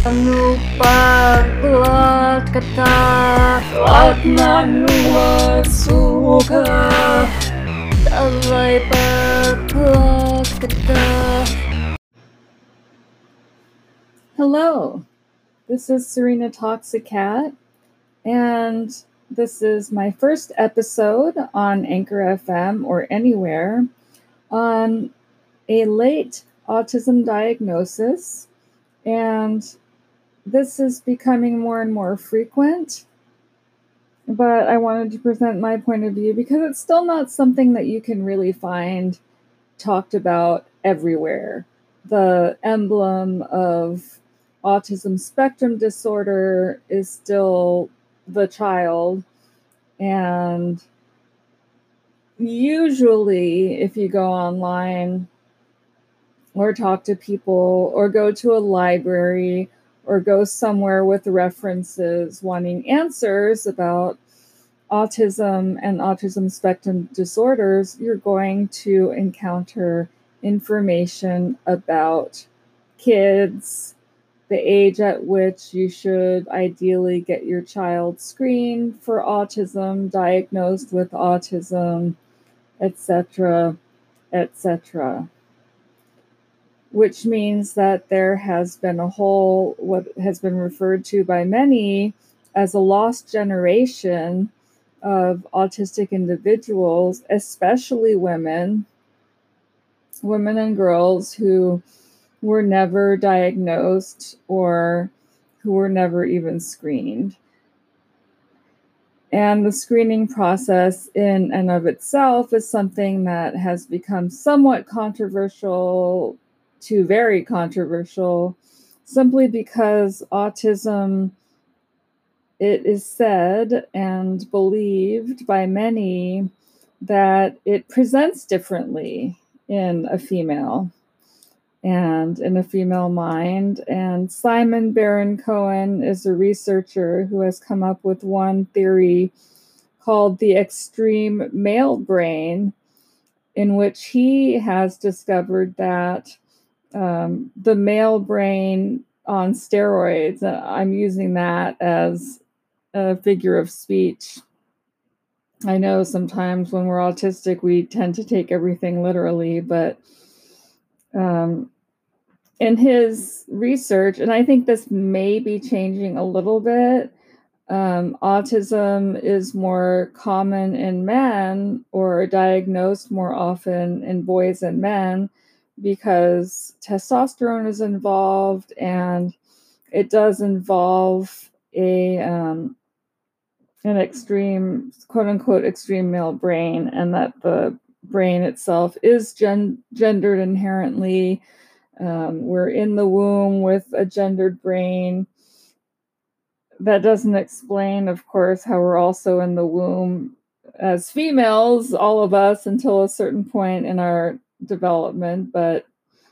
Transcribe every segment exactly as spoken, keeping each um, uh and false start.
lupa buat kata at nanuhat suka Alay buat kata. Hello, this is Serena Toxicat, and this is my first episode on Anchor F M or anywhere on a late autism diagnosis, and this is becoming more and more frequent, but I wanted to present my point of view because it's still not something that you can really find talked about everywhere. The emblem of autism spectrum disorder is still the child, and usually if you go online or talk to people or go to a library or go somewhere with references wanting answers about autism and autism spectrum disorders, you're going to encounter information about kids, the age at which you should ideally get your child screened for autism, diagnosed with autism, et cetera, et cetera. Which means that there has been a whole, what has been referred to by many as a lost generation of autistic individuals, especially women, women and girls who were never diagnosed or who were never even screened. And the screening process in and of itself is something that has become somewhat controversial to very controversial, simply because autism, it is said and believed by many that it presents differently in a female and in a female mind. And Simon Baron-Cohen is a researcher who has come up with one theory called the extreme male brain, in which he has discovered that um, the male brain on steroids, uh, I'm using that as a figure of speech. I know sometimes when we're autistic, we tend to take everything literally, but um, in his research, and I think this may be changing a little bit, um, autism is more common in men or diagnosed more often in boys and men because testosterone is involved, and it does involve a um, an extreme, quote unquote, extreme male brain, and that the brain itself is gen- gendered inherently. Um, we're in the womb with a gendered brain. That doesn't explain, of course, how we're also in the womb as females, all of us, until a certain point in our development, but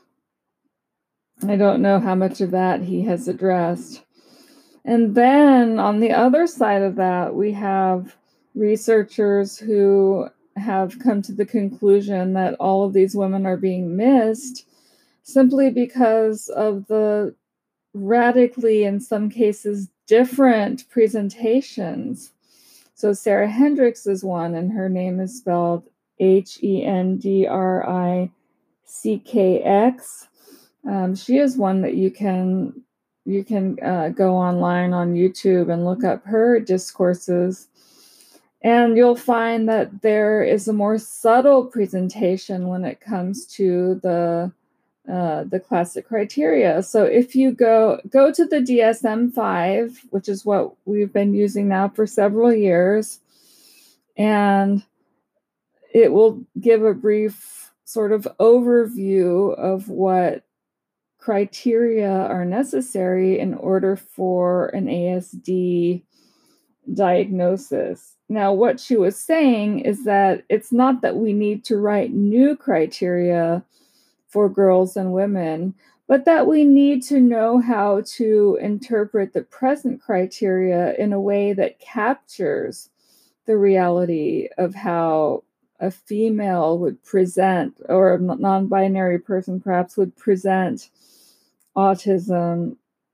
I don't know how much of that he has addressed. And then on the other side of that, we have researchers who have come to the conclusion that all of these women are being missed simply because of the radically, in some cases, different presentations. So Sarah Hendricks is one, and her name is spelled H E N D R I C K X. Um, she is one that you can you can uh, go online on YouTube and look up her discourses, and you'll find that there is a more subtle presentation when it comes to the uh, the classic criteria. So if you go go to the D S M five, which is what we've been using now for several years, and it will give a brief sort of overview of what criteria are necessary in order for an A S D diagnosis. Now, what she was saying is that it's not that we need to write new criteria for girls and women, but that we need to know how to interpret the present criteria in a way that captures the reality of how a female would present, or a non-binary person perhaps would present autism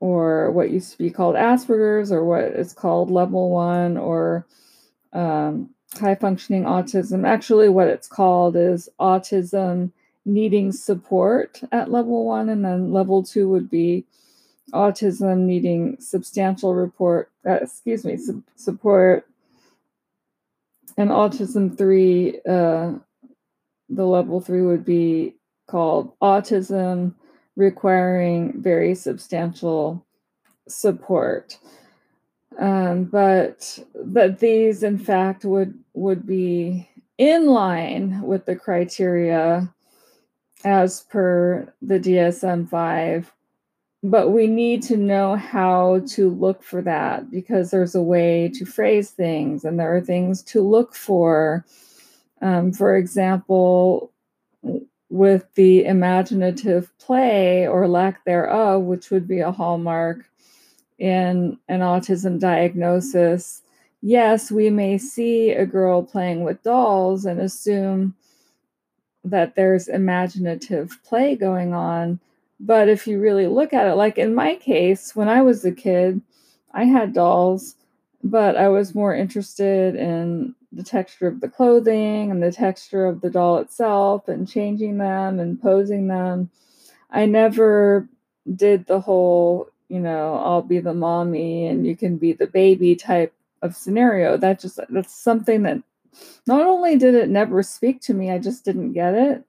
or what used to be called Asperger's, or what is called level one, or um, high functioning autism. Actually, what it's called is autism needing support at level one, and then level two would be autism needing substantial report, uh, excuse me, su- support. And autism three, uh, the level three would be called autism requiring very substantial support. Um, but but these, in fact, would would be in line with the criteria as per the D S M five. But we need to know how to look for that, because there's a way to phrase things and there are things to look for. Um, for example, with the imaginative play or lack thereof, which would be a hallmark in an autism diagnosis, yes, we may see a girl playing with dolls and assume that there's imaginative play going on. But if you really look at it, like in my case, when I was a kid, I had dolls, but I was more interested in the texture of the clothing and the texture of the doll itself and changing them and posing them. I never did the whole, you know, I'll be the mommy and you can be the baby type of scenario. That just, that's something that not only did it never speak to me, I just didn't get it.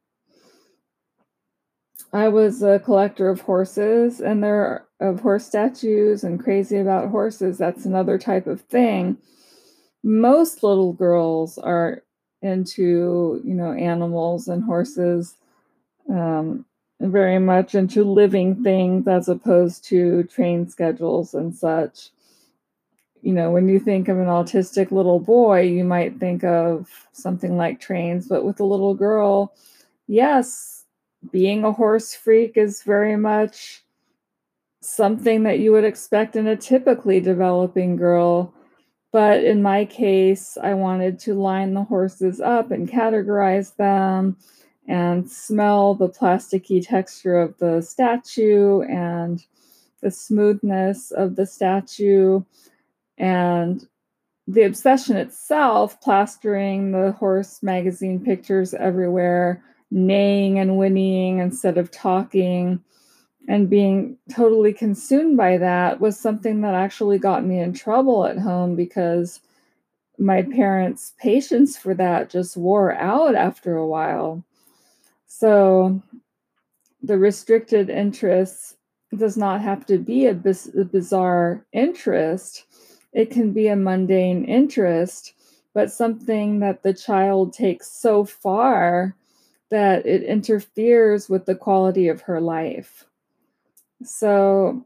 I was a collector of horses, and there are of horse statues and crazy about horses. That's another type of thing. Most little girls are into, you know, animals and horses, um, very much into living things as opposed to train schedules and such. You know, when you think of an autistic little boy, you might think of something like trains, but with a little girl, yes, being a horse freak is very much something that you would expect in a typically developing girl. But in my case, I wanted to line the horses up and categorize them and smell the plasticky texture of the statue and the smoothness of the statue. And the obsession itself, plastering the horse magazine pictures everywhere, neighing and whinnying instead of talking, and being totally consumed by that, was something that actually got me in trouble at home, because my parents' patience for that just wore out after a while. So the restricted interest does not have to be a, biz- a bizarre interest. It can be a mundane interest, but something that the child takes so far that it interferes with the quality of her life. So,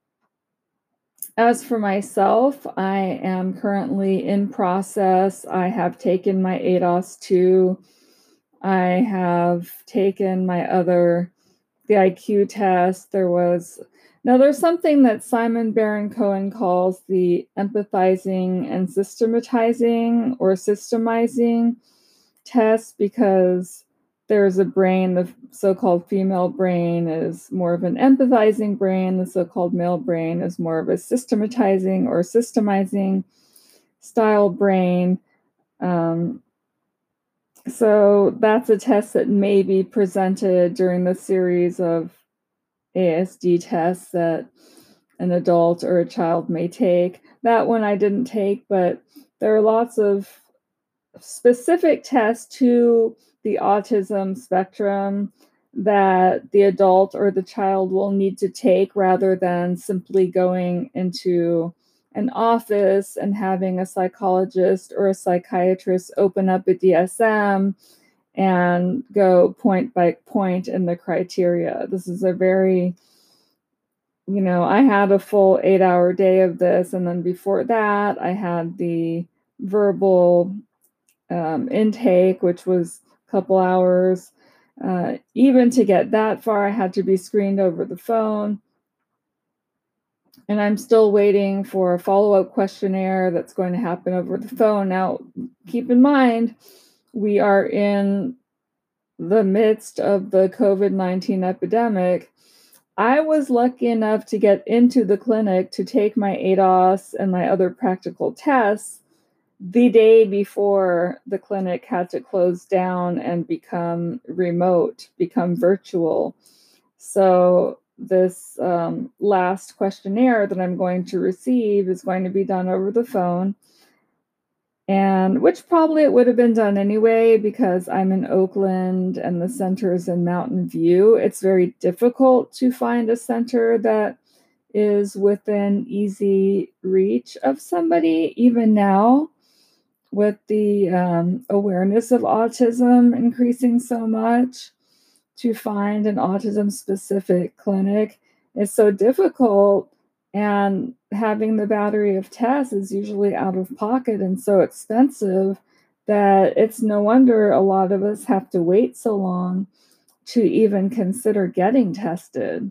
as for myself, I am currently in process. I have taken my A D O S two. I have taken my other, the I Q test. There was, now there's something that Simon Baron Cohen calls the empathizing and systematizing or systemizing test, because there's a brain, the so-called female brain is more of an empathizing brain, the so-called male brain is more of a systematizing or systemizing style brain. Um, so that's a test that may be presented during the series of A S D tests that an adult or a child may take. That one I didn't take, but there are lots of specific tests to the autism spectrum that the adult or the child will need to take, rather than simply going into an office and having a psychologist or a psychiatrist open up a D S M and go point by point in the criteria. This is a very, you know, I had a full eight hour day of this. And then before that, I had the verbal um, intake, which was a couple hours. Uh, even to get that far, I had to be screened over the phone. And I'm still waiting for a follow-up questionnaire that's going to happen over the phone. Now, keep in mind, we are in the midst of the COVID nineteen epidemic. I was lucky enough to get into the clinic to take my A D O S and my other practical tests the day before the clinic had to close down and become remote, become virtual. So this um, last questionnaire that I'm going to receive is going to be done over the phone, and which probably it would have been done anyway because I'm in Oakland and the center is in Mountain View. It's very difficult to find a center that is within easy reach of somebody, even now with the um, awareness of autism increasing so much. To find an autism-specific clinic is so difficult, and having the battery of tests is usually out of pocket and so expensive that it's no wonder a lot of us have to wait so long to even consider getting tested.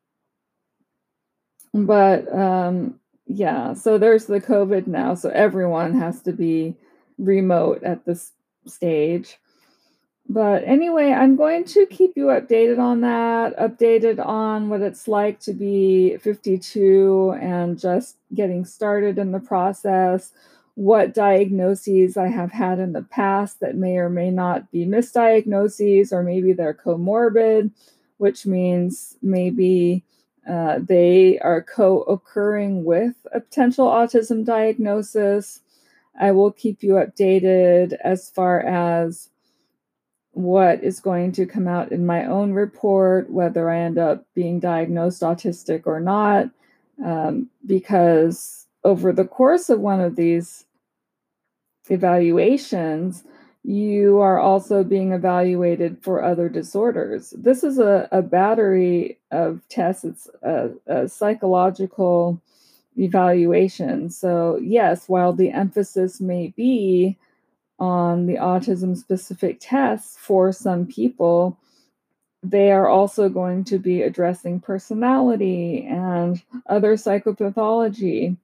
But um, yeah, so there's the COVID now, so everyone has to be remote at this stage. But anyway, I'm going to keep you updated on that, updated on what it's like to be fifty-two and just getting started in the process, what diagnoses I have had in the past that may or may not be misdiagnoses, or maybe they're comorbid, which means maybe uh, they are co-occurring with a potential autism diagnosis. I will keep you updated as far as what is going to come out in my own report, whether I end up being diagnosed autistic or not, um, because over the course of one of these evaluations, you are also being evaluated for other disorders. This is a, a battery of tests. It's a, a psychological evaluation. So yes, while the emphasis may be on the autism-specific tests for some people, they are also going to be addressing personality and other psychopathology.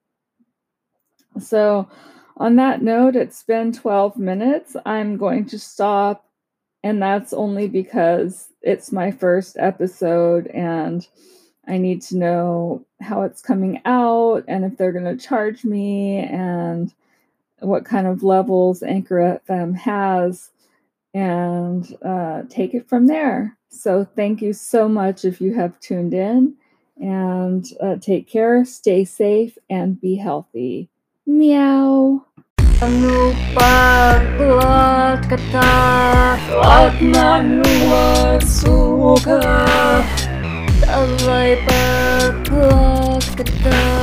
So on that note, it's been twelve minutes. I'm going to stop, and that's only because it's my first episode and I need to know how it's coming out and if they're going to charge me and what kind of levels Anchor F M has, and uh, take it from there. So thank you so much if you have tuned in, and uh, take care, stay safe, and be healthy. Meow. Jangan lupa buat kata At manual suka Sampai berbuat kata